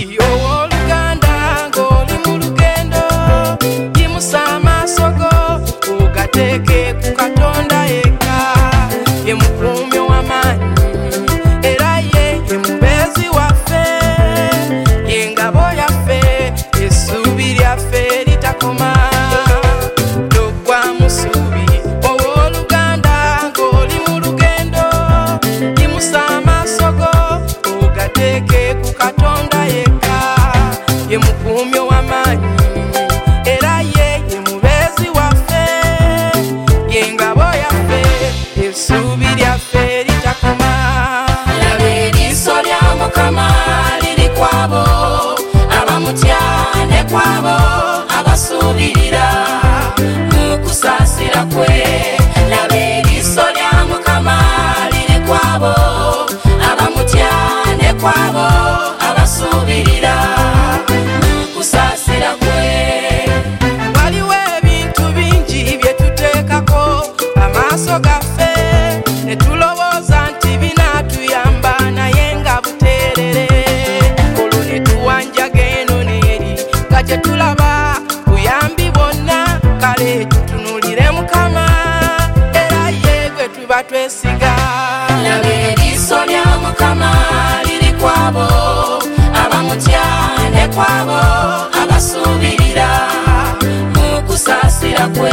musubi ow'oluganda ng'oli mu lugendo yimusa amaaso go ogateeke ku Katonda yekka ye mukuumi w'amaanyi era ye mubeezi waffe ye ngabo yaffe essuubi lyaffe litakoma toggwa musubi ow'oluganda ng'oli mu lugendo yimusa amaaso go ogateeke ku Katonda yekka ye mukuumi w'amaanyi era ye mubeezi waffe ye ngabo yaffe essuubi lyaffe litakoma laba eriiso lya Mukama liri kwabo abamutya ne kwabo abasuubirira mu kusaasira kwe laba eriiso lya Mukama liri kwabo abamutya ne kwabo abasuubirira mu kusaasira kwe waliwo ebintu bingi bye tuteekako amaaso gaffe ne tulowooza nti binaatuyamba naye nga buteerere olwo ne tuwanjaga eno n'eri nga kye tulaba buyambi bwonna kale tutunulire Mukama era ye gwe tuba twesiga laba eriiso lya Mukama liri kwabo abamutya ne kwabo abasuubirira mu kusaasira kwe